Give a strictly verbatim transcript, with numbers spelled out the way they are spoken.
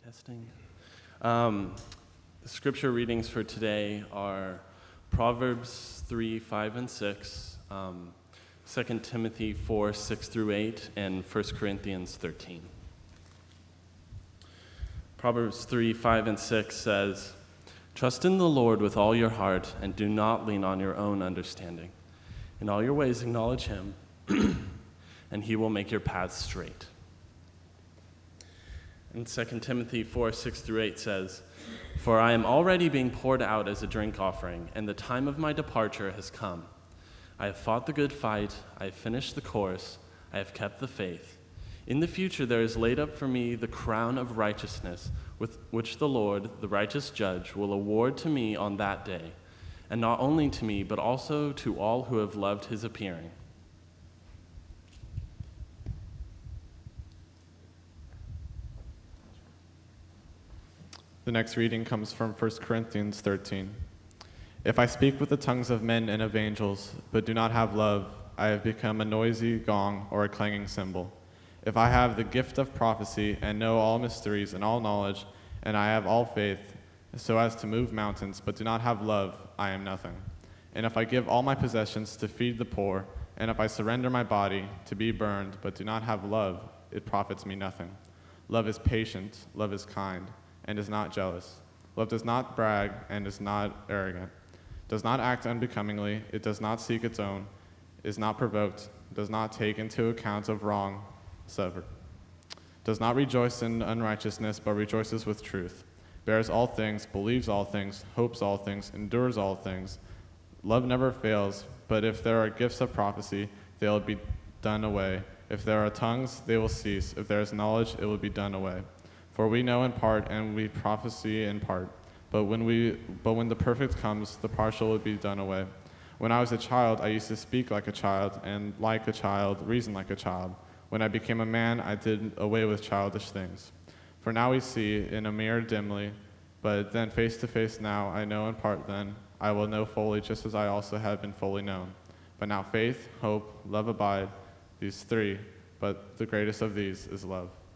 Testing. Um, the scripture readings for today are Proverbs three, five, and six, um, Second Timothy four, six through eight, and First Corinthians thirteen. Proverbs three, five, and six says, "Trust in the Lord with all your heart, and do not lean on your own understanding. In all your ways acknowledge him, and he will make your paths straight." And Second Timothy four, six through eight says, "For I am already being poured out as a drink offering, and the time of my departure has come. I have fought the good fight, I have finished the course, I have kept the faith. In the future there is laid up for me the crown of righteousness, with which the Lord, the righteous judge, will award to me on that day, and not only to me, but also to all who have loved his appearing." The next reading comes from First Corinthians thirteen. "If I speak with the tongues of men and of angels, but do not have love, I have become a noisy gong or a clanging cymbal. If I have the gift of prophecy and know all mysteries and all knowledge, and I have all faith, so as to move mountains, but do not have love, I am nothing. And if I give all my possessions to feed the poor, and if I surrender my body to be burned, but do not have love, it profits me nothing. Love is patient, love is kind, and is not jealous. Love does not brag and is not arrogant, does not act unbecomingly, it does not seek its own, is not provoked, does not take into account of wrong, suffer, does not rejoice in unrighteousness, but rejoices with truth, bears all things, believes all things, hopes all things, endures all things. Love never fails, but if there are gifts of prophecy, they will be done away. If there are tongues, they will cease. If there is knowledge, it will be done away. For we know in part, and we prophesy in part. But when we, but when the perfect comes, the partial will be done away. When I was a child, I used to speak like a child, and like a child, reason like a child. When I became a man, I did away with childish things. For now we see in a mirror dimly, but then face to face now, I know in part then, I will know fully, just as I also have been fully known. But now faith, hope, love abide, these three, but the greatest of these is love."